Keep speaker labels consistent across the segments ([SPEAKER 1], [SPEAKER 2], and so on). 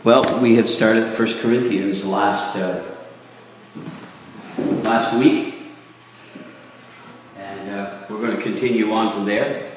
[SPEAKER 1] Well, we have started 1 Corinthians last week, and we're going to continue on from there.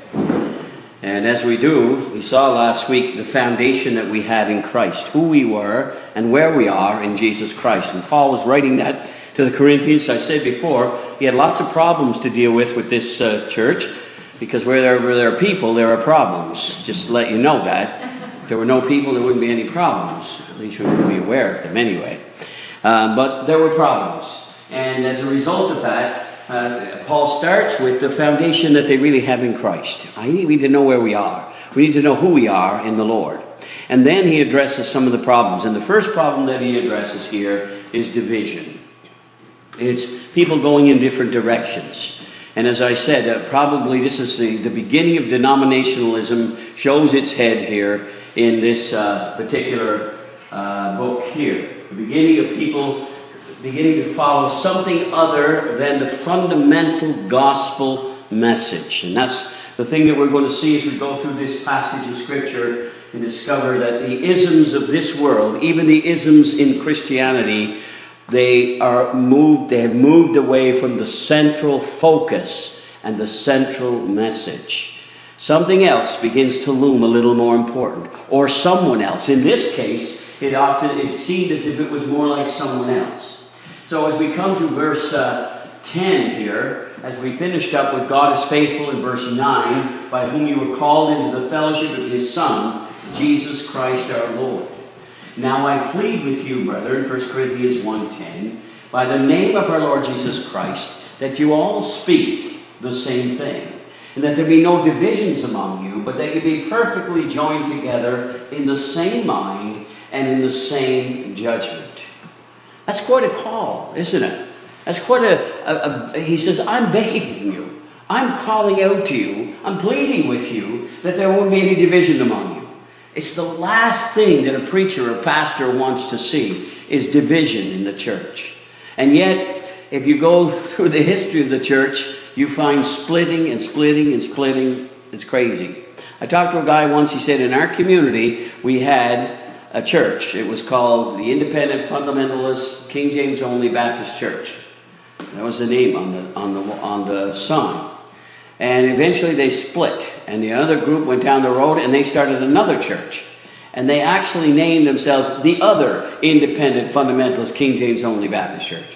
[SPEAKER 1] And as we do, we saw last week the foundation that we had in Christ, who we were and where we are in Jesus Christ. And Paul was writing that to the Corinthians. I said before, he had lots of problems to deal with this church, because wherever there are people, there are problems. Just to let you know that. If there were no people, there wouldn't be any problems. At least we would be aware of them anyway. But there were problems. And as a result of that, Paul starts with the foundation that they really have in Christ. We need to know where we are. We need to know who we are in the Lord. And then he addresses some of the problems. And the first problem that he addresses here is division. It's people going in different directions. And as I said, probably this is the beginning of denominationalism, shows its head here in this particular book here. The beginning of people beginning to follow something other than the fundamental gospel message. And that's the thing that we're going to see as we go through this passage of Scripture and discover that the isms of this world, even the isms in Christianity, they have moved away from the central focus and the central message. Something else begins to loom a little more important, or someone else. In this case, it seemed as if it was more like someone else. So as we come to verse 10 here, as we finished up with God is faithful in verse 9, by whom you were called into the fellowship of his Son, Jesus Christ our Lord. Now I plead with you, brethren, 1 Corinthians 1:10, by the name of our Lord Jesus Christ, that you all speak the same thing, and that there be no divisions among you, but that you be perfectly joined together in the same mind and in the same judgment. That's quite a call, isn't it? That's quite he says, I'm begging you. I'm calling out to you. I'm pleading with you that there won't be any division among you. It's the last thing that a preacher or pastor wants to see, is division in the church. And yet, if you go through the history of the church, you find splitting and splitting and splitting. It's crazy. I talked to a guy once, he said, in our community, we had a church. It was called the Independent Fundamentalist King James Only Baptist Church. That was the name on the sign. And eventually they split. And the other group went down the road and they started another church. And they actually named themselves the other Independent Fundamentalist King James Only Baptist Church.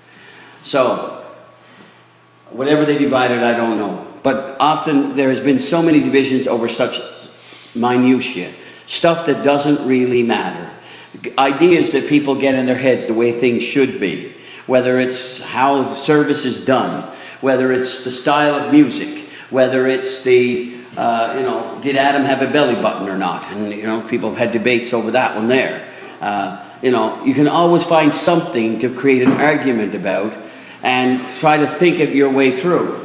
[SPEAKER 1] So, whatever they divided, I don't know. But often there has been so many divisions over such minutiae. Stuff that doesn't really matter. Ideas that people get in their heads the way things should be. Whether it's how the service is done. Whether it's the style of music. Whether it's the, did Adam have a belly button or not? And, people have had debates over that one there. You can always find something to create an argument about and try to think it your way through.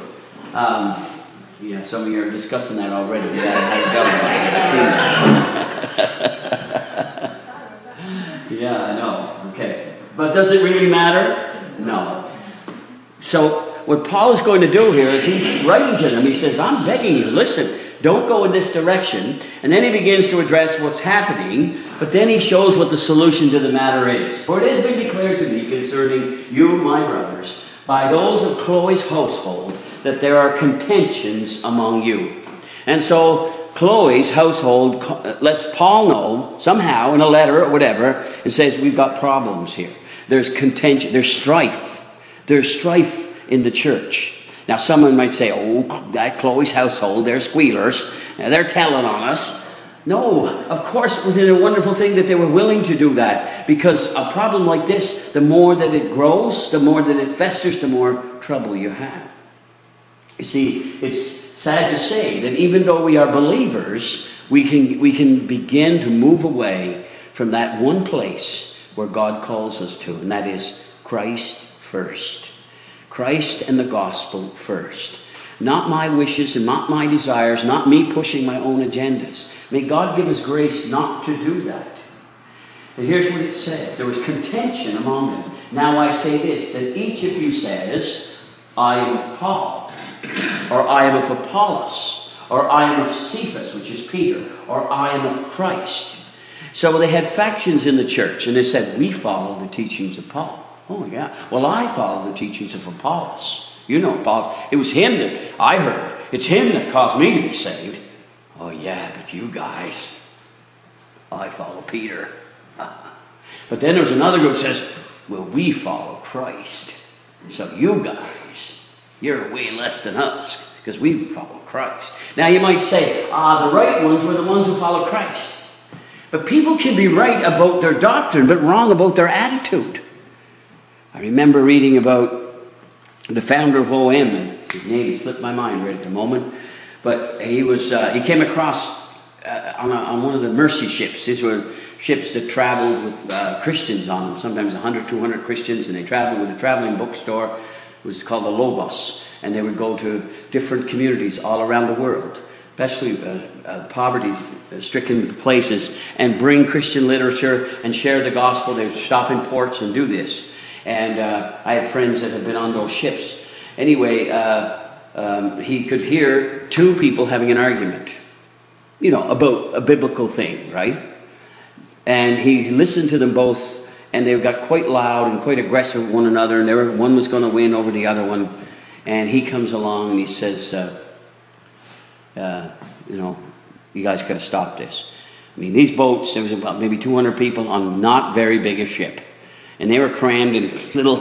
[SPEAKER 1] Some of you are discussing that already. Did Adam have a belly button? I've seen that. Yeah, I know. Okay. But does it really matter? No. So, what Paul is going to do here is he's writing to them. He says, I'm begging you, listen, don't go in this direction. And then he begins to address what's happening, but then he shows what the solution to the matter is. For it has been declared to me concerning you, my brothers, by those of Chloe's household, that there are contentions among you. And so Chloe's household lets Paul know somehow in a letter or whatever, and says, we've got problems here. There's contention, there's strife. There's strife in the church. Now someone might say, that Chloe's household, they're squealers. They're telling on us. No, of course, was it a wonderful thing that they were willing to do that? Because a problem like this, the more that it grows, the more that it festers, the more trouble you have. You see, it's sad to say that even though we are believers, we can begin to move away from that one place where God calls us to, and that is Christ first. Christ and the gospel first. Not my wishes and not my desires, not me pushing my own agendas. May God give us grace not to do that. And here's what it says. There was contention among them. Now I say this, that each of you says, I am of Paul, or I am of Apollos, or I am of Cephas, which is Peter, or I am of Christ. So they had factions in the church, and they said, we follow the teachings of Paul. Oh, yeah. Well, I follow the teachings of Apollos. You know Apollos. It was him that I heard. It's him that caused me to be saved. Oh, yeah, but you guys, I follow Peter. But then there's another group that says, well, we follow Christ. So you guys, you're way less than us because we follow Christ. Now you might say, the right ones were the ones who follow Christ. But people can be right about their doctrine, but wrong about their attitude. I remember reading about the founder of OM, and his name slipped my mind right at the moment. But he came across on one of the mercy ships. These were ships that traveled with Christians on them, sometimes 100, 200 Christians, and they traveled with a traveling bookstore. It was called the Logos, and they would go to different communities all around the world, especially poverty-stricken places, and bring Christian literature and share the gospel. They would stop in ports and do this. And I had friends that had been on those ships. Anyway, he could hear two people having an argument, about a biblical thing, right? And he listened to them both, and they got quite loud and quite aggressive with one another, and one was going to win over the other one. And he comes along and he says, you guys got to stop this. I mean, these boats, there was about maybe 200 people on not very big a ship. And they were crammed in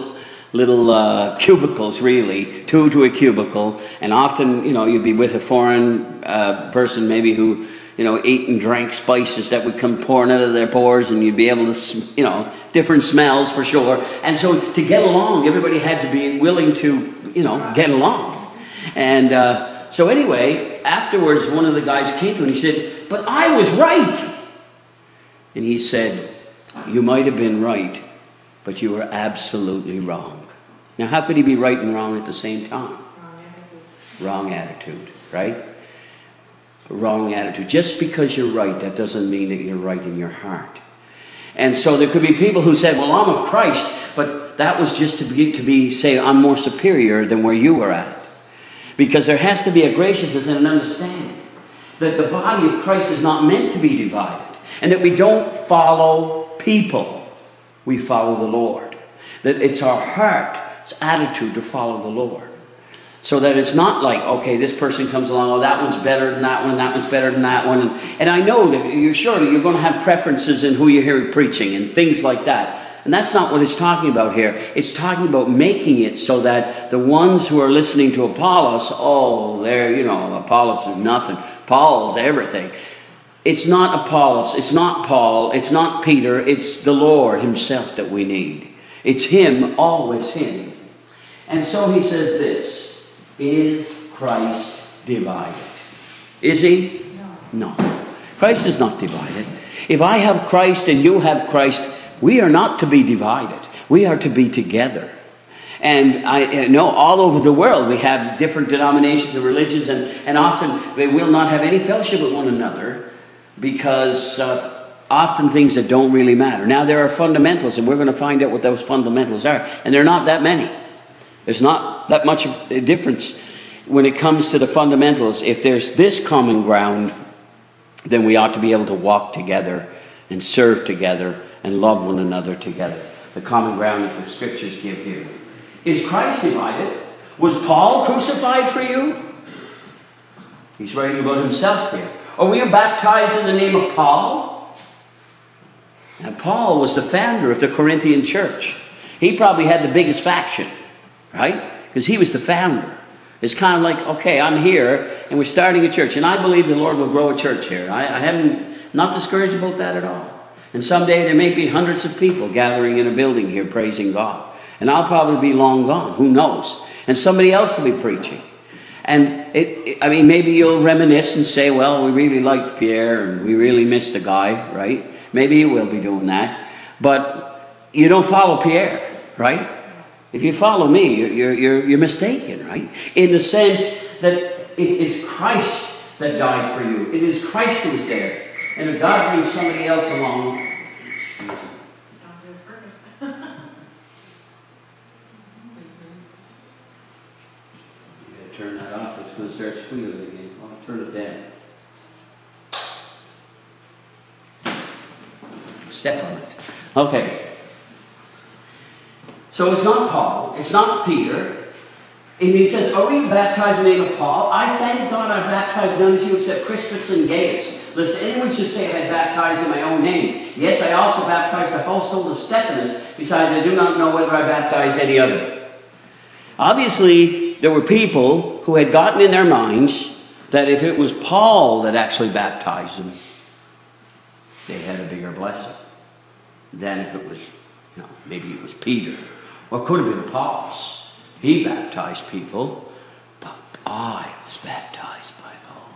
[SPEAKER 1] little cubicles, really, two to a cubicle. And often, you'd be with a foreign person maybe who, ate and drank spices that would come pouring out of their pores, and you'd be able to, different smells for sure. And so to get along, everybody had to be willing to, get along. And so anyway, afterwards, one of the guys came to him and he said, but I was right. And he said, you might have been right, but you were absolutely wrong. Now, how could he be right and wrong at the same time? Wrong attitude, right? Wrong attitude. Just because you're right, that doesn't mean that you're right in your heart. And so there could be people who said, well, I'm of Christ, but that was just to say I'm more superior than where you were at. Because there has to be a graciousness and an understanding that the body of Christ is not meant to be divided, and that we don't follow people. We follow the Lord. That it's our heart's attitude to follow the Lord. So that it's not like, okay, this person comes along, oh, that one's better than that one, that one's better than that one. And I know that you're going to have preferences in who you hear preaching and things like that. And that's not what it's talking about here. It's talking about making it so that the ones who are listening to Apollos, Apollos is nothing. Paul is everything. It's not Apollos, it's not Paul, it's not Peter, it's the Lord himself that we need. It's him, always him. And so he says this, is Christ divided? Is he? No. Christ is not divided. If I have Christ and you have Christ, we are not to be divided. We are to be together. And I know all over the world we have different denominations and religions, and often they will not have any fellowship with one another, because often things that don't really matter. Now there are fundamentals, and we're going to find out what those fundamentals are. And they're not that many. There's not that much of a difference when it comes to the fundamentals. If there's this common ground, then we ought to be able to walk together and serve together and love one another together. The common ground that the scriptures give here. Is Christ divided? Was Paul crucified for you? He's writing about himself here. Are we baptized in the name of Paul? And Paul was the founder of the Corinthian church. He probably had the biggest faction, right? Because he was the founder. It's kind of like, okay, I'm here and we're starting a church. And I believe the Lord will grow a church here. I haven't, not discouraged about that at all. And someday there may be hundreds of people gathering in a building here praising God. And I'll probably be long gone. Who knows? And somebody else will be preaching. And maybe you'll reminisce and say, well, we really liked Pierre and we really missed the guy, right? Maybe you will be doing that. But you don't follow Pierre, right? If you follow me, you're mistaken, right? In the sense that it is Christ that died for you. It is Christ who is there. And if God brings somebody else along, turn that off, it's going to start squealing again. I'll turn it down. step on it. Okay. So it's not Paul. It's not Peter. And he says, are we baptized in the name of Paul? I thank God I baptized none of you except Crispus and Gaius, lest anyone should say I had baptized in my own name. Yes, I also baptized the household of Stephanus. Besides, I do not know whether I baptized any other. Obviously, there were people who had gotten in their minds that if it was Paul that actually baptized them, they had a bigger blessing than if it was, maybe it was Peter. Or it could have been Apollos. He baptized people, but I was baptized by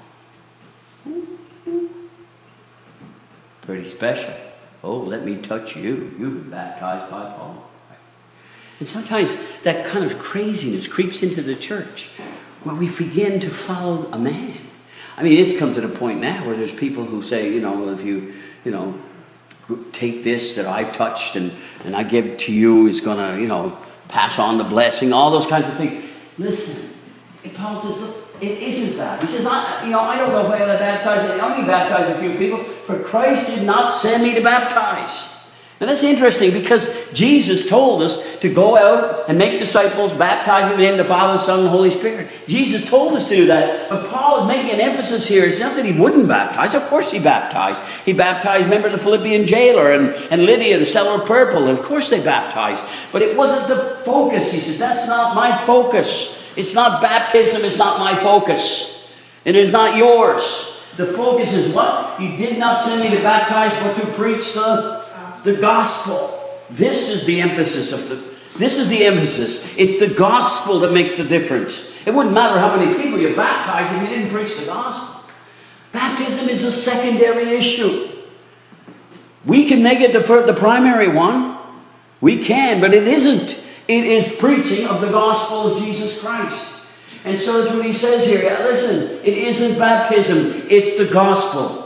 [SPEAKER 1] Paul. Pretty special. Oh, let me touch you. You've been baptized by Paul. And sometimes that kind of craziness creeps into the church where we begin to follow a man. I mean, it's come to the point now where there's people who say, if you take this that I've touched and I give it to you, it's going to, pass on the blessing, all those kinds of things. Listen, Paul says, look, it isn't that. He says, I don't know if I baptize. I only baptize a few people, for Christ did not send me to baptize. Now that's interesting because Jesus told us to go out and make disciples, baptizing them in the Father, Son, and Holy Spirit. Jesus told us to do that. But Paul is making an emphasis here. It's not that he wouldn't baptize. Of course he baptized. He baptized, remember, the Philippian jailer and Lydia, the seller of purple. And of course they baptized. But it wasn't the focus. He said, that's not my focus. It's not baptism. It's not my focus. It is not yours. The focus is what? You did not send me to baptize, but to preach the gospel. This is the emphasis this is the emphasis. It's the gospel that makes the difference. It wouldn't matter how many people you baptize if you didn't preach the gospel. Baptism is a secondary issue. We can make it the primary one. We can, but it isn't. It is preaching of the gospel of Jesus Christ. And so that's what he says here. Listen, it isn't baptism, it's the gospel.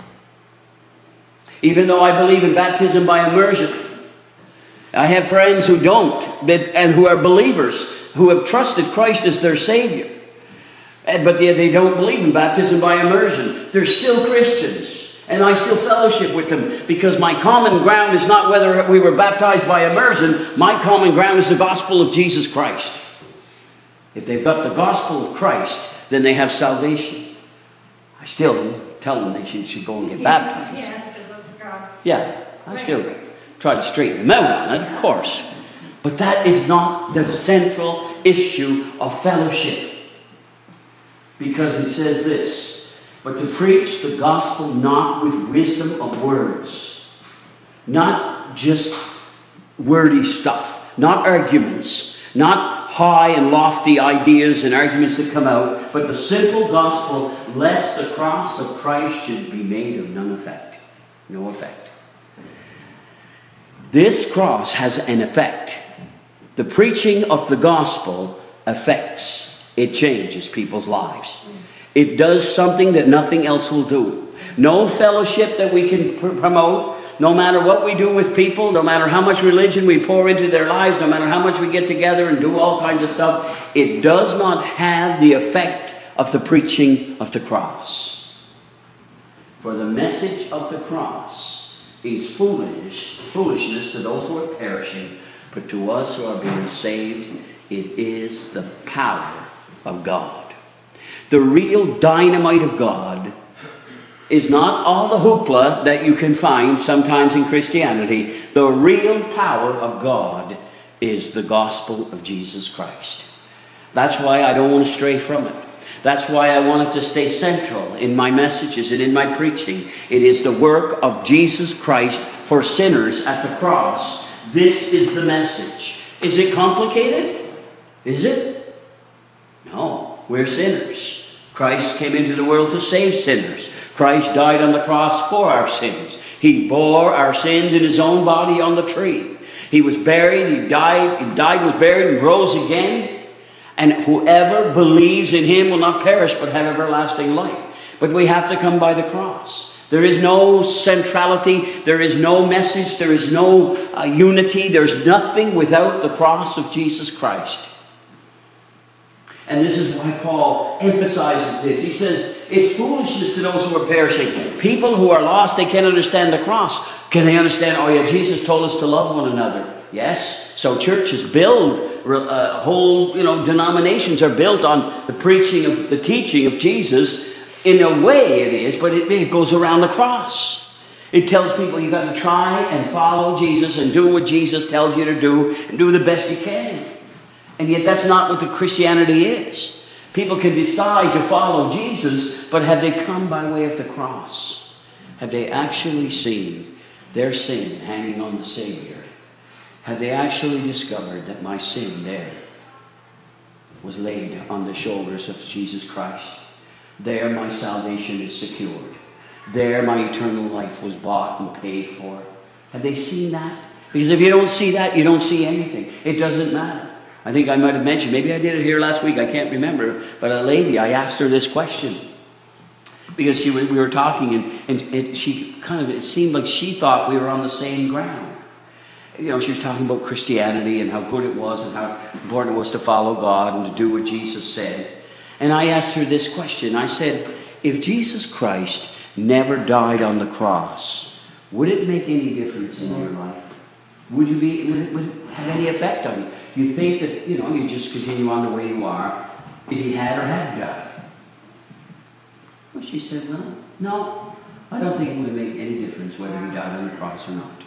[SPEAKER 1] Even though I believe in baptism by immersion, I have friends who don't, and who are believers, who have trusted Christ as their Savior. But they don't believe in baptism by immersion. They're still Christians, and I still fellowship with them, because my common ground is not whether we were baptized by immersion. My common ground is the gospel of Jesus Christ. If they've got the gospel of Christ, then they have salvation. I still tell them they should go and get baptized. Yeah, I still try to straighten them out on it, of course. But that is not the central issue of fellowship. Because he says this, but to preach the gospel not with wisdom of words. Not just wordy stuff. Not arguments. Not high and lofty ideas and arguments that come out. But the simple gospel, lest the cross of Christ should be made of none effect. No effect. This cross has an effect. The preaching of the gospel affects. It changes people's lives. It does something that nothing else will do. No fellowship that we can promote, no matter what we do with people, no matter how much religion we pour into their lives, no matter how much we get together and do all kinds of stuff, it does not have the effect of the preaching of the cross. For the message of the cross is foolishness to those who are perishing, but to us who are being saved, it is the power of God. The real dynamite of God is not all the hoopla that you can find sometimes in Christianity. The real power of God is the gospel of Jesus Christ. That's why I don't want to stray from it. That's why I want it to stay central in my messages and in my preaching. It is the work of Jesus Christ for sinners at the cross. This is the message. Is it complicated? Is it? No, we're sinners. Christ came into the world to save sinners. Christ died on the cross for our sins. He bore our sins in his own body on the tree. He was buried, he died, was buried, and rose again. And whoever believes in him will not perish but have everlasting life. But we have to come by the cross. There is no centrality. There is no message. There is no unity. There's nothing without the cross of Jesus Christ. And this is why Paul emphasizes this. He says, it's foolishness to those who are perishing. People who are lost, they can't understand the cross. Can they understand, oh yeah, Jesus told us to love one another? Yes. So churches build, whole denominations are built on the preaching of the teaching of Jesus. In a way it is, but it goes around the cross. It tells people you got to try and follow Jesus and do what Jesus tells you to do and do the best you can. And yet that's not what the Christianity is. People can decide to follow Jesus, but have they come by way of the cross? Have they actually seen their sin hanging on the Savior? Have they actually discovered that my sin there was laid on the shoulders of Jesus Christ? There my salvation is secured. There my eternal life was bought and paid for. Have they seen that? Because if you don't see that, you don't see anything. It doesn't matter. I think I might have mentioned, maybe I did it here last week, I can't remember, but a lady, I asked her this question. Because we were talking and she it seemed like she thought we were on the same ground. She was talking about Christianity and how good it was and how important it was to follow God and to do what Jesus said. And I asked her this question. I said, if Jesus Christ never died on the cross, would it make any difference in your life? Would it have any effect on you? You think that, you just continue on the way you are if he had or hadn't died? Well, she said, well, no, I don't think it would have made any difference whether he died on the cross or not.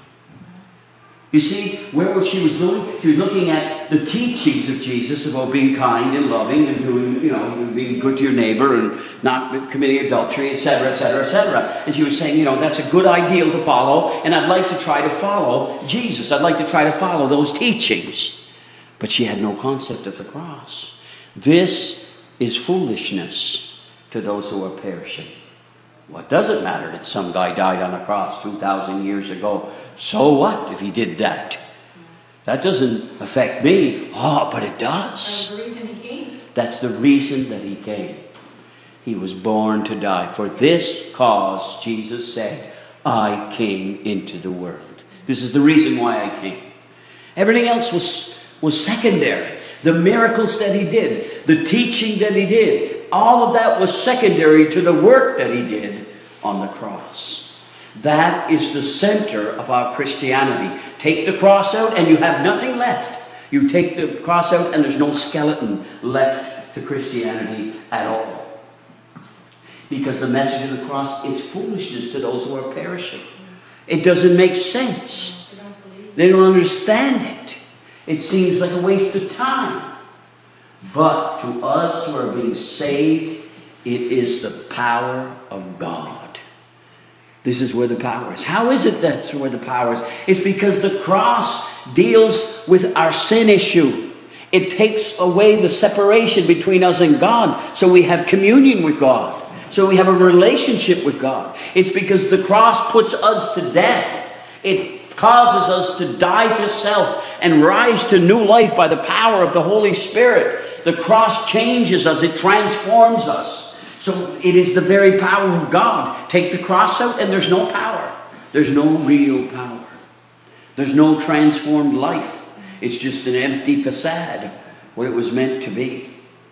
[SPEAKER 1] You see, where was she was looking? She was looking at the teachings of Jesus about being kind and loving and doing, being good to your neighbor and not committing adultery, etc., etc., etc. And she was saying, that's a good ideal to follow, and I'd like to try to follow Jesus. I'd like to try to follow those teachings. But she had no concept of the cross. This is foolishness to those who are perishing. What does it matter that some guy died on a cross 2,000 years ago? So what if he did that? That doesn't affect me. Oh, but it does.
[SPEAKER 2] That's the reason he came.
[SPEAKER 1] That's the reason that he came. He was born to die. For this cause, Jesus said, I came into the world. This is the reason why I came. Everything else was secondary. The miracles that he did, the teaching that he did, all of that was secondary to the work that he did on the cross. That is the center of our Christianity. Take the cross out and you have nothing left. You take the cross out and there's no skeleton left to Christianity at all. Because the message of the cross is foolishness to those who are perishing. It doesn't make sense. They don't understand it. It seems like a waste of time. But to us who are being saved, it is the power of God. This is where the power is. How is it that's where the power is? It's because the cross deals with our sin issue. It takes away the separation between us and God, so we have communion with God. So we have a relationship with God. It's because the cross puts us to death. It causes us to die to self and rise to new life by the power of the Holy Spirit. The cross changes us. It transforms us. So it is the very power of God. Take the cross out and there's no power. There's no real power. There's no transformed life. It's just an empty facade, what it was meant to be.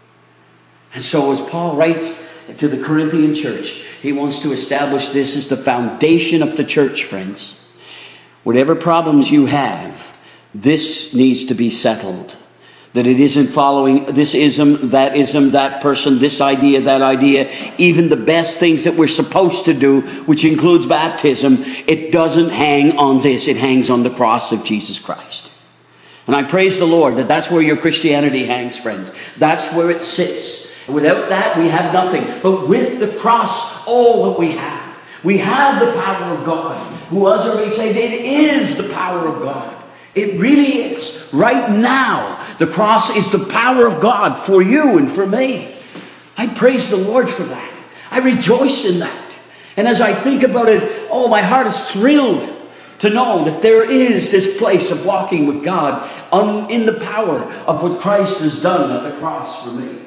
[SPEAKER 1] And so as Paul writes to the Corinthian church, he wants to establish this as the foundation of the church, friends. Whatever problems you have, this needs to be settled. That it isn't following this ism, that person, this idea, that idea, even the best things that we're supposed to do, which includes baptism, it doesn't hang on this. It hangs on the cross of Jesus Christ. And I praise the Lord that that's where your Christianity hangs, friends. That's where it sits. Without that, we have nothing. But with the cross, what we have. We have the power of God. Who was already saved, it is the power of God. It really is. Right now, the cross is the power of God for you and for me. I praise the Lord for that. I rejoice in that. And as I think about it, my heart is thrilled to know that there is this place of walking with God in the power of what Christ has done at the cross for me.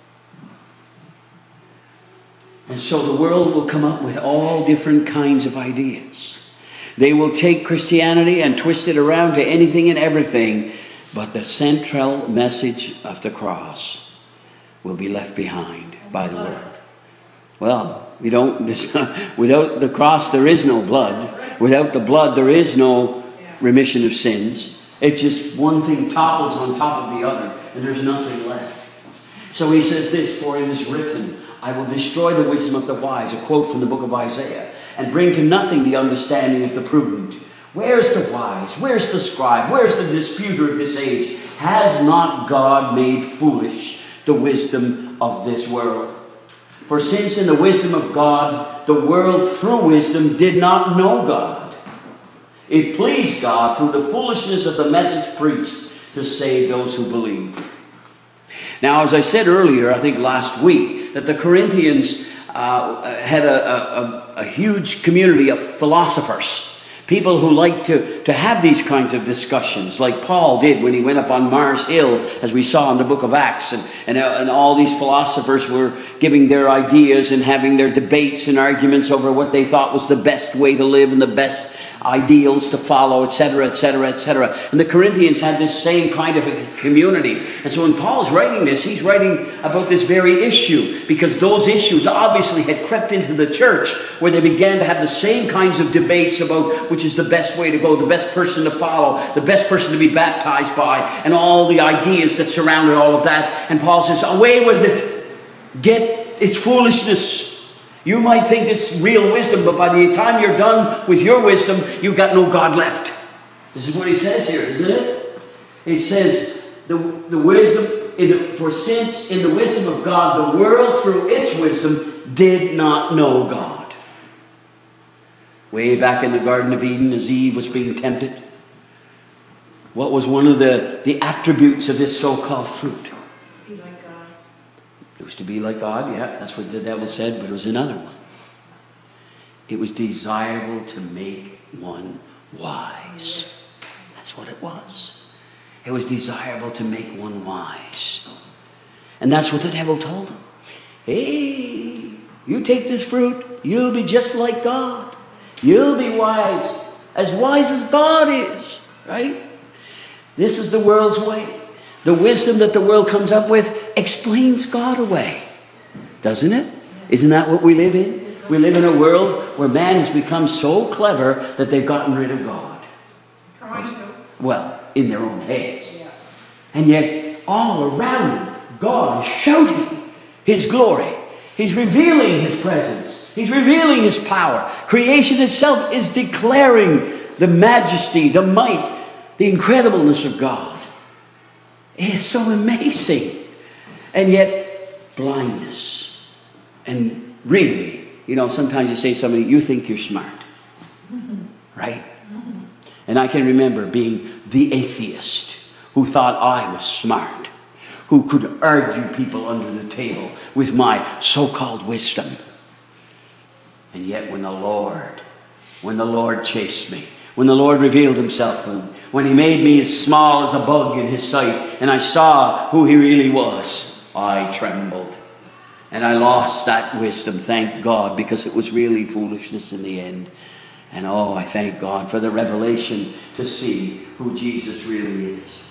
[SPEAKER 1] And so the world will come up with all different kinds of ideas. They will take Christianity and twist it around to anything and everything, but the central message of the cross will be left behind by the world. Well, without the cross there is no blood. Without the blood, there is no remission of sins. It's just one thing topples on top of the other, and there's nothing left. So he says this, for it is written, I will destroy the wisdom of the wise, a quote from the book of Isaiah, and bring to nothing the understanding of the prudent. Where's the wise? Where's the scribe? Where's the disputer of this age? Has not God made foolish the wisdom of this world? For since in the wisdom of God, the world through wisdom did not know God, it pleased God through the foolishness of the message preached to save those who believe. Now, as I said earlier, I think last week, that the Corinthians had a huge community of philosophers. People who like to have these kinds of discussions, like Paul did when he went up on Mars Hill, as we saw in the book of Acts. And all these philosophers were giving their ideas and having their debates and arguments over what they thought was the best way to live and the best ideals to follow, etc., etc., etc. And the Corinthians had this same kind of a community. And so when Paul's writing this, he's writing about this very issue, because those issues obviously had crept into the church, where they began to have the same kinds of debates about which is the best way to go, the best person to follow, the best person to be baptized by, and all the ideas that surrounded all of that. And Paul says, away with it. It's foolishness. You might think it's real wisdom, but by the time you're done with your wisdom, you've got no God left. This is what he says here, isn't it? He says, the wisdom, for since in the wisdom of God, the world through its wisdom did not know God. Way back in the Garden of Eden, as Eve was being tempted, what was one of the attributes of this so-called fruit?
[SPEAKER 2] Be like God.
[SPEAKER 1] It was to be like God, yeah, that's what the devil said, but it was another one. It was desirable to make one wise. That's what it was. It was desirable to make one wise. And that's what the devil told him. Hey, you take this fruit, you'll be just like God. You'll be wise as God is, right? This is the world's way. The wisdom that the world comes up with explains God away, doesn't it? Isn't that what we live in? We live in a world where man has become so clever that they've gotten rid of God.
[SPEAKER 2] Trying to.
[SPEAKER 1] Well, in their own heads. Yeah. And yet, all around God is shouting His glory. He's revealing His presence. He's revealing His power. Creation itself is declaring the majesty, the might, the incredibleness of God. It is so amazing. And yet, blindness. And really, sometimes you say to somebody, you think you're smart. Right? And I can remember being the atheist who thought I was smart, who could argue people under the table with my so-called wisdom. And yet when the Lord chased me, when the Lord revealed Himself, when He made me as small as a bug in His sight, and I saw who He really was, I trembled. And I lost that wisdom, thank God, because it was really foolishness in the end. And I thank God for the revelation to see who Jesus really is.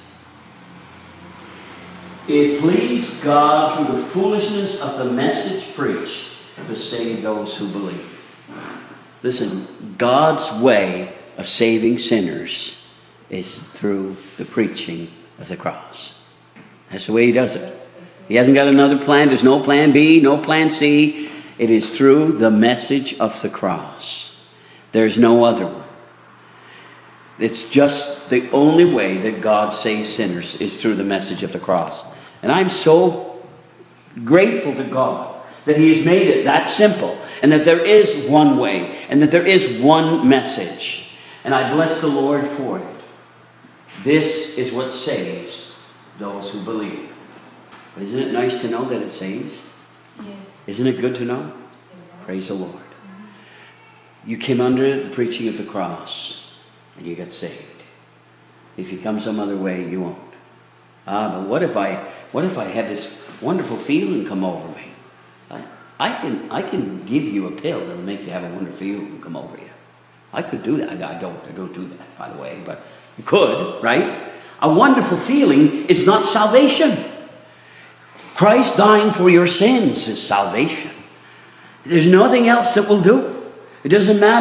[SPEAKER 1] It pleased God through the foolishness of the message preached to save those who believe. Listen, God's way of saving sinners is through the preaching of the cross. That's the way He does it. He hasn't got another plan. There's no plan B, no plan C. It is through the message of the cross. There's no other one. It's just the only way that God saves sinners is through the message of the cross. And I'm so grateful to God that He has made it that simple, and that there is one way, and that there is one message. And I bless the Lord for it. This is what saves those who believe. But isn't it nice to know that it saves?
[SPEAKER 2] Yes.
[SPEAKER 1] Isn't it good to know? Praise the Lord. You came under the preaching of the cross and you got saved. If you come some other way, you won't. But what if I had this wonderful feeling come over me? I can give you a pill that'll make you have a wonderful feeling come over you. I could do that. I don't do that, by the way, but you could, right? A wonderful feeling is not salvation. Christ dying for your sins is salvation. There's nothing else that will do. It doesn't matter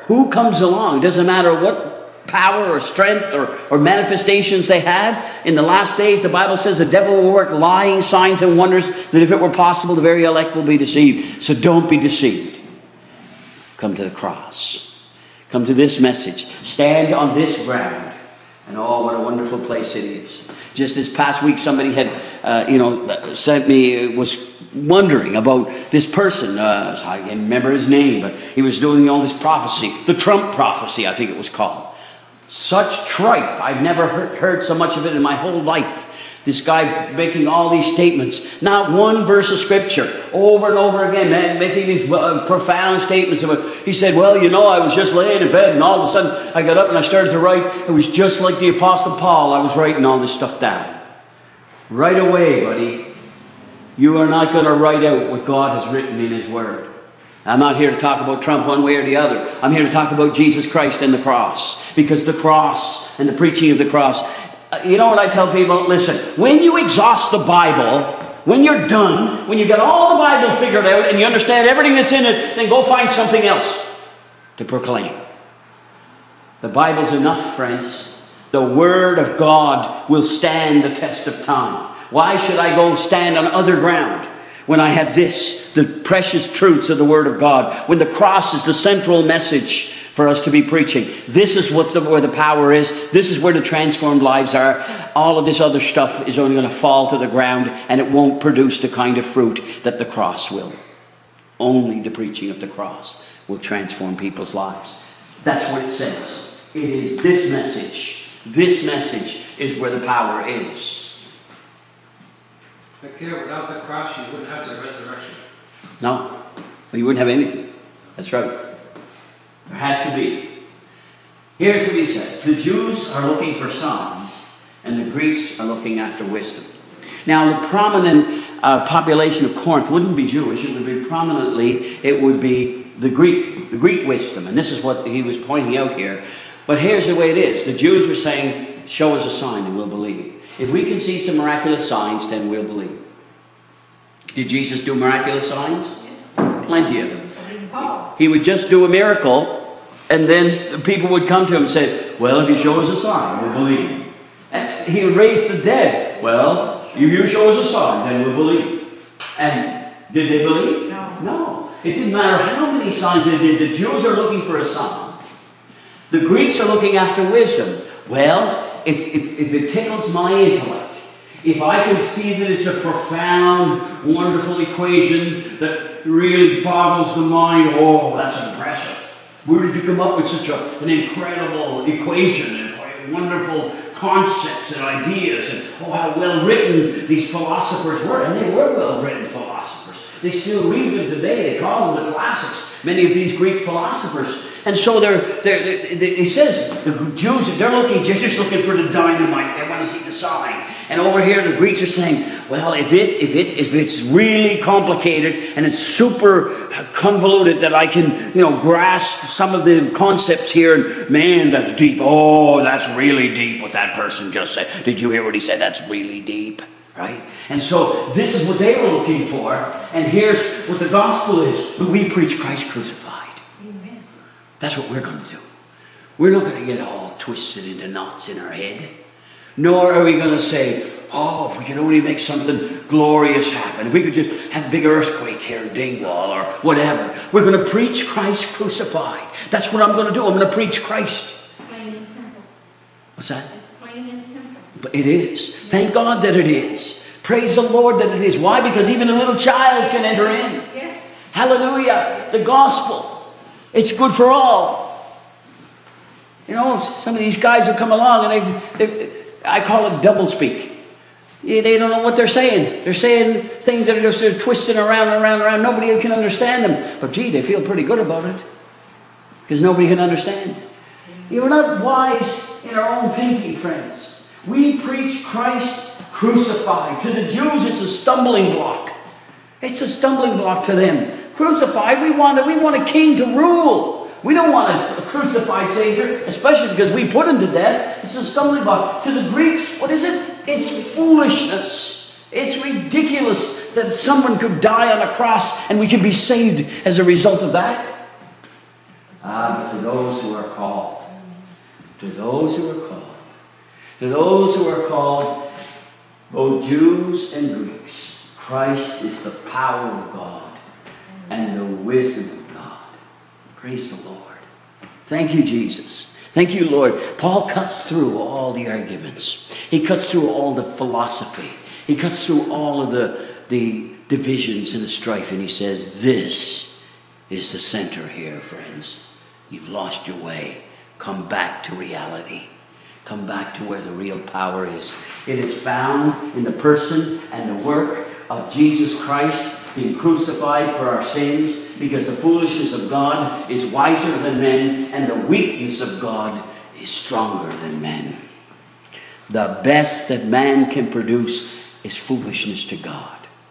[SPEAKER 1] who comes along. It doesn't matter what power or strength or manifestations they had. In the last days, the Bible says the devil will work lying signs and wonders, that if it were possible, the very elect will be deceived. So don't be deceived. Come to the cross. Come to this message. Stand on this ground. And oh, what a wonderful place it is. Just this past week, somebody had, sent me, was wondering about this person. I can't remember his name, but he was doing all this prophecy. The Trump prophecy, I think it was called. Such tripe. I've never heard so much of it in my whole life. This guy making all these statements. Not one verse of scripture. Over and over again, man, making these profound statements. He said, well, I was just laying in bed and all of a sudden I got up and I started to write. It was just like the Apostle Paul. I was writing all this stuff down. Right away, buddy. You are not going to write out what God has written in His Word. I'm not here to talk about Trump one way or the other. I'm here to talk about Jesus Christ and the cross. Because the cross and the preaching of the cross. You know what I tell people? Listen, when you exhaust the Bible, when you're done, when you got all the Bible figured out and you understand everything that's in it, then go find something else to proclaim. The Bible's enough, friends. The Word of God will stand the test of time. Why should I go stand on other ground when I have this, the precious truths of the Word of God, when the cross is the central message for us to be preaching? This is where the power is. This is where the transformed lives are. All of this other stuff is only going to fall to the ground, and it won't produce the kind of fruit that the cross will. Only the preaching of the cross will transform people's lives. That's what it says. It is this message. This message is where the power is.
[SPEAKER 3] Without the cross, you wouldn't have the resurrection.
[SPEAKER 1] No, you wouldn't have anything. That's right. There has to be. Here's what he says. The Jews are looking for signs, and the Greeks are looking after wisdom. Now, the prominent population of Corinth wouldn't be Jewish. It would be prominently, it would be the Greek wisdom. And this is what he was pointing out here. But here's the way it is. The Jews were saying, show us a sign and we'll believe. If we can see some miraculous signs, then we'll believe. Did Jesus do miraculous signs?
[SPEAKER 2] Yes.
[SPEAKER 1] Plenty of them. He would just do a miracle, and then the people would come to him and say, well, if you show us a sign, we'll believe. And he would raise the dead. Well, if you show us a sign, then we'll believe. And did they believe?
[SPEAKER 2] No.
[SPEAKER 1] No. It didn't matter how many signs they did. The Jews are looking for a sign. The Greeks are looking after wisdom. Well, if it tickles my intellect, if I can see that it's a profound, wonderful equation that really boggles the mind, oh, that's impressive. Where did you come up with such an incredible equation and wonderful concepts and ideas? And oh, how well written these philosophers were. And they were well written philosophers. They still read them today. They call them the classics, many of these Greek philosophers. And so he says, the Jews, they're just looking for the dynamite. They want to see the sign. And over here, the Greeks are saying, well, if it's really complicated and it's super convoluted that I can, grasp some of the concepts here, and man, that's deep. Oh, that's really deep what that person just said. Did you hear what he said? That's really deep, right? And so this is what they were looking for. And here's what the gospel is. We preach Christ crucified.
[SPEAKER 2] Amen.
[SPEAKER 1] That's what we're going to do. We're not going to get all twisted into knots in our head. Nor are we going to say, oh, if we could only make something glorious happen. If we could just have a big earthquake here in Dingwall or whatever. We're going to preach Christ crucified. That's what I'm going to do. I'm going to preach Christ.
[SPEAKER 2] Plain and simple.
[SPEAKER 1] What's that?
[SPEAKER 2] It's plain and simple.
[SPEAKER 1] But it is. Thank God that it is. Praise the Lord that it is. Why? Because even a little child can enter in.
[SPEAKER 2] Yes.
[SPEAKER 1] Hallelujah. The gospel. It's good for all. Some of these guys will come along and I call it doublespeak. They don't know what they're saying. They're saying things that are just twisting around and around and around. Nobody can understand them. But gee, they feel pretty good about it. Because nobody can understand. You're not wise in our own thinking, friends. We preach Christ crucified. To the Jews, it's a stumbling block. It's a stumbling block to them. Crucified, we want a king to rule. We don't want a crucified Savior, especially because we put him to death. It's a stumbling block. To the Greeks, what is it? It's foolishness. It's ridiculous that someone could die on a cross and we could be saved as a result of that. But to those who are called, to those who are called, to those who are called, both Jews and Greeks, Christ is the power of God and the wisdom of God. Praise the Lord. Thank you, Jesus. Thank you, Lord. Paul cuts through all the arguments. He cuts through all the philosophy. He cuts through all of the divisions and the strife, and he says, this is the center here, friends. You've lost your way. Come back to reality. Come back to where the real power is. It is found in the person and the work of Jesus Christ being crucified for our sins, because the foolishness of God is wiser than men and the weakness of God is stronger than men. The best that man can produce is foolishness to God.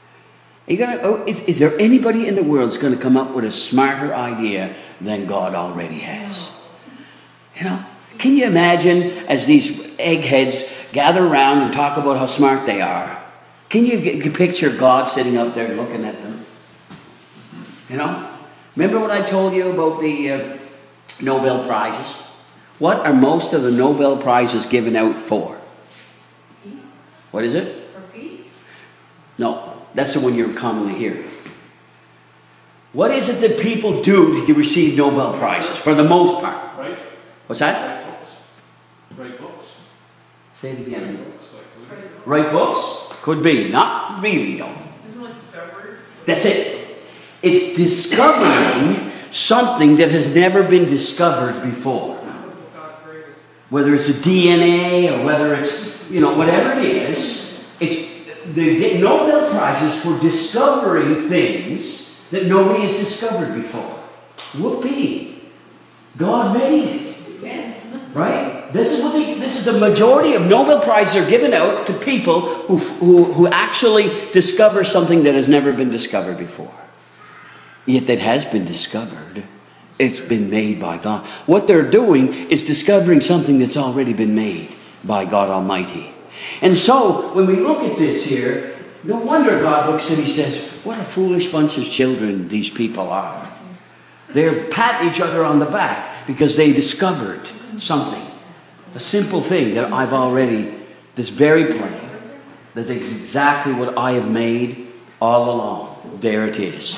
[SPEAKER 1] Is there anybody in the world that's going to come up with a smarter idea than God already has? You know, can you imagine as these eggheads gather around and talk about how smart they are? Can you picture God sitting up there looking at them? You know? Remember what I told you about the Nobel Prizes? What are most of the Nobel Prizes given out for?
[SPEAKER 2] Peace?
[SPEAKER 1] What is it?
[SPEAKER 2] For peace?
[SPEAKER 1] No, that's the one you're commonly hearing. What is it that people do to receive Nobel Prizes for the most part?
[SPEAKER 3] Right?
[SPEAKER 1] What's that?
[SPEAKER 3] Write books. Write books.
[SPEAKER 1] Say it again.
[SPEAKER 3] Books, like,
[SPEAKER 1] Write books? Could be. Not really, though.
[SPEAKER 4] Isn't it discoveries?
[SPEAKER 1] That's it. It's discovering something that has never been discovered before. Whether it's a DNA or whether it's, whatever it is, they get Nobel Prizes for discovering things that nobody has discovered before. Whoopee. God made it.
[SPEAKER 2] Yes.
[SPEAKER 1] Right? This is the majority of Nobel Prizes are given out to people who actually discover something that has never been discovered before. Yet that has been discovered. It's been made by God. What they're doing is discovering something that's already been made by God Almighty. And so, when we look at this here, no wonder God looks and he says, what a foolish bunch of children these people are. They're patting each other on the back because they discovered something. A simple thing that I've already, this very plain, that is exactly what I have made all along. There it is.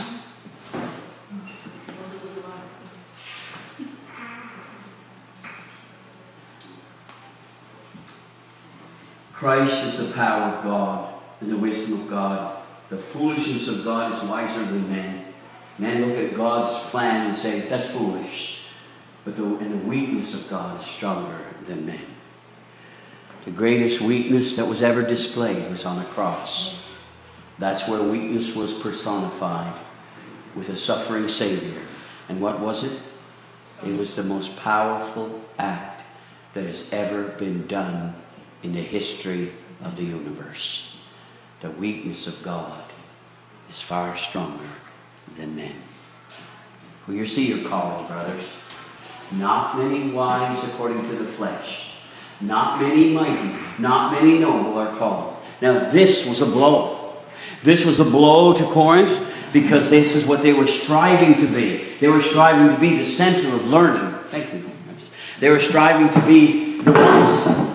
[SPEAKER 1] Christ is the power of God and the wisdom of God. The foolishness of God is wiser than men. Men look at God's plan and say, that's foolish. But the weakness of God is stronger than men. The greatest weakness that was ever displayed was on a cross. That's where weakness was personified with a suffering Savior. And what was it? It was the most powerful act that has ever been done in the history of the universe. The weakness of God is far stronger than men. Well, you see your calling, brothers. Not many wise according to the flesh. Not many mighty. Not many noble are called. Now this was a blow. This was a blow to Corinth because this is what they were striving to be. They were striving to be the center of learning. Thank you. They were striving to be the ones.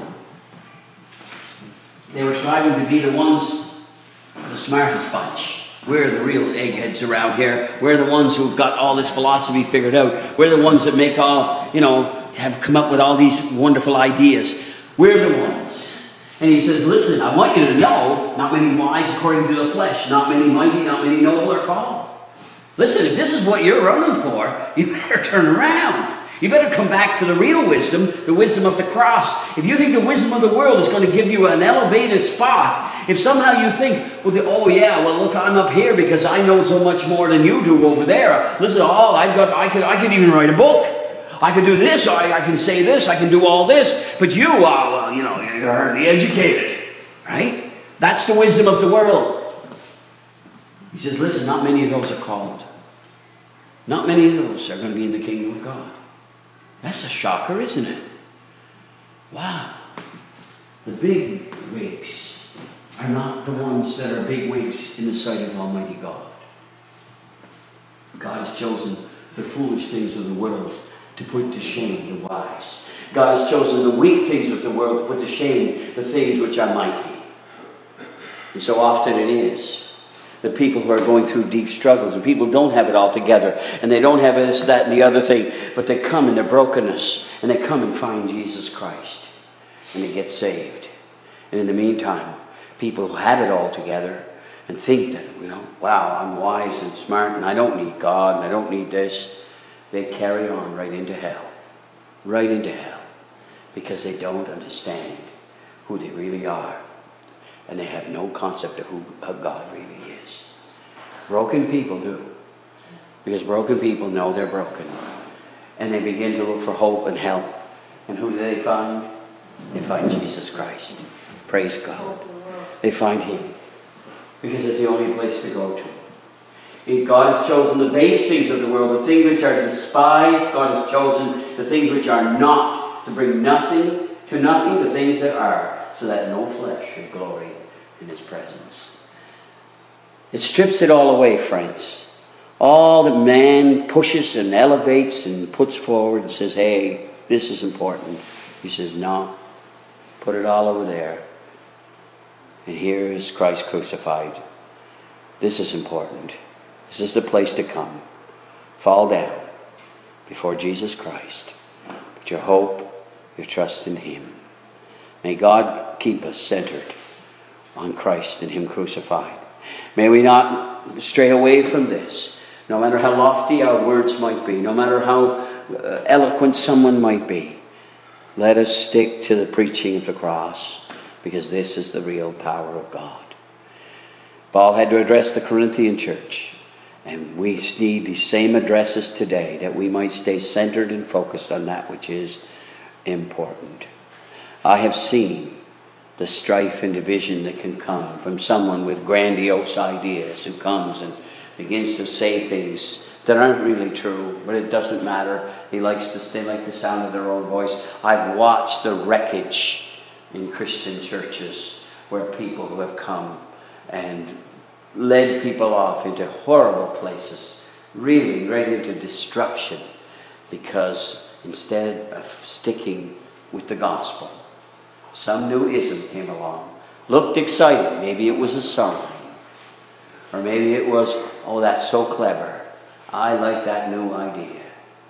[SPEAKER 1] They were striving to be the ones, the smartest bunch. We're the real eggheads around here. We're the ones who've got all this philosophy figured out. We're the ones that make all, have come up with all these wonderful ideas. We're the ones. And he says, listen, I want you to know, not many wise according to the flesh, not many mighty, not many noble are called. Listen, if this is what you're running for, you better turn around. You better come back to the real wisdom, the wisdom of the cross. If you think the wisdom of the world is going to give you an elevated spot, if somehow you think, look, I'm up here because I know so much more than you do over there. Listen, I could even write a book. I could do this, I can say this, I can do all this. But you're hardly educated. Right? That's the wisdom of the world. He says, listen, not many of those are called. Not many of those are going to be in the kingdom of God. That's a shocker, isn't it? Wow. The big wigs are not the ones that are big wigs in the sight of Almighty God. God has chosen the foolish things of the world to put to shame the wise. God has chosen the weak things of the world to put to shame the things which are mighty. And so often it is. The people who are going through deep struggles, and people don't have it all together, and they don't have this, that, and the other thing, but they come in their brokenness, and they come and find Jesus Christ, and they get saved. And in the meantime, people who have it all together and think that, wow, I'm wise and smart, and I don't need God, and I don't need this, they carry on right into hell. Right into hell. Because they don't understand who they really are. And they have no concept of who God really is. Broken people do. Because broken people know they're broken. And they begin to look for hope and help. And who do they find? They find Jesus Christ. Praise God. They find Him. Because it's the only place to go to. If God has chosen the base things of the world, the things which are despised, God has chosen the things which are not, to bring nothing to nothing, the things that are, so that no flesh should glory in His presence. It strips it all away, friends. All that man pushes and elevates and puts forward and says, hey, this is important. He says, no, put it all over there. And here is Christ crucified. This is important. This is the place to come. Fall down before Jesus Christ. Put your hope, your trust in Him. May God keep us centered on Christ and Him crucified. May we not stray away from this, no matter how lofty our words might be, no matter how eloquent someone might be. Let us stick to the preaching of the cross, because this is the real power of God. Paul had to address the Corinthian church, and we need these same addresses today, that we might stay centered and focused on that which is important. I have seen the strife and division that can come from someone with grandiose ideas who comes and begins to say things that aren't really true, but it doesn't matter. They like the sound of their own voice. I've watched the wreckage in Christian churches where people who have come and led people off into horrible places, really right into destruction, because instead of sticking with the gospel, some new ism came along, looked exciting. Maybe it was a sign, or maybe it was, oh, that's so clever, I like that new idea.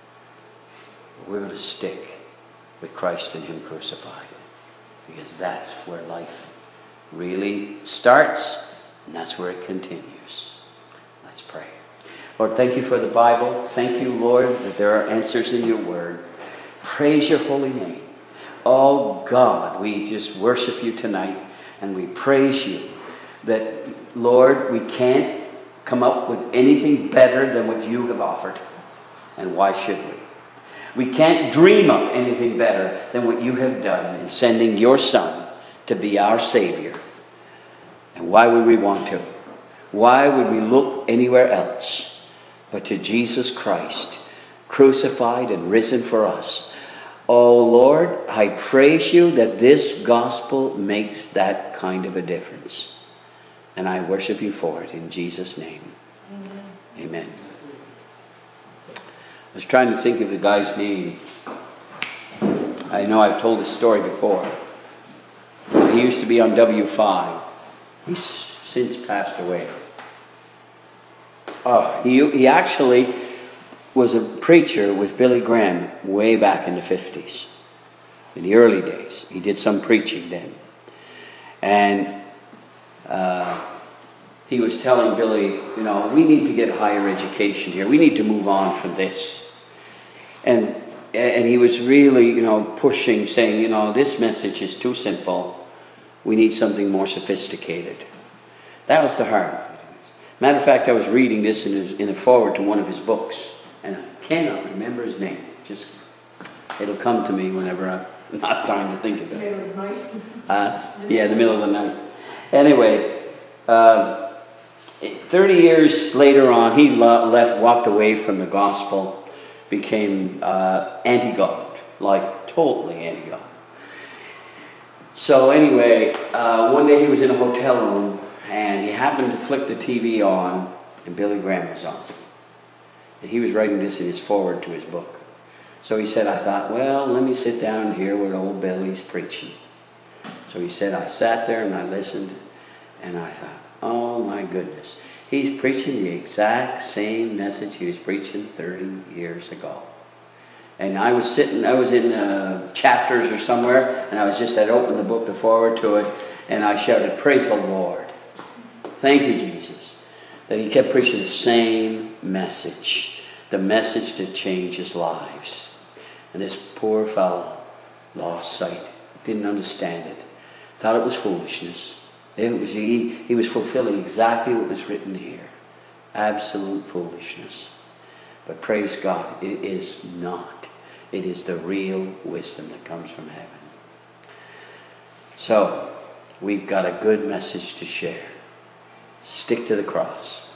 [SPEAKER 1] We're going to stick with Christ and Him crucified, because that's where life really starts, and that's where it continues. Let's pray. Lord, thank You for the Bible. Thank You, Lord, that there are answers in Your word. Praise Your holy name. Oh God, we just worship You tonight, and we praise You that, Lord, we can't come up with anything better than what You have offered. And why should we? We can't dream up anything better than what You have done in sending Your Son to be our Savior. And why would we want to? Why would we look anywhere else but to Jesus Christ, crucified and risen for us? Oh Lord, I praise You that this gospel makes that kind of a difference. And I worship You for it in Jesus' name. Amen. Amen. I was trying to think of the guy's name. I know I've told this story before. He used to be on W5. He's since passed away. He actually was a preacher with Billy Graham way back in the 50s. In the early days. He did some preaching then. And he was telling Billy, we need to get higher education here. We need to move on from this. And he was really, pushing, saying, this message is too simple. We need something more sophisticated. That was the heart. Matter of fact, I was reading this in a foreword to one of his books. And I cannot remember his name. It'll come to me whenever I'm not trying to think of it.
[SPEAKER 2] Middle of the night?
[SPEAKER 1] Yeah, in the middle of the night. Anyway, 30 years later on, he walked away from the gospel, became anti-God, like totally anti-God. So anyway, one day he was in a hotel room, and he happened to flick the TV on, and Billy Graham was on. And he was writing this in his foreword to his book. So he said, I thought, well, let me sit down here where old Billy's preaching. So he said, I sat there and I listened, and I thought, oh my goodness. He's preaching the exact same message he was preaching 30 years ago. And I was in chapters or somewhere, and I'd opened the book to forward to it, and I shouted, praise the Lord. Thank you, Jesus. That he kept preaching the same message. The message that changes lives. And this poor fellow lost sight. Didn't understand it. Thought it was foolishness. He was fulfilling exactly what was written here. Absolute foolishness. But praise God, it is not. It is the real wisdom that comes from heaven. So, we've got a good message to share. Stick to the cross.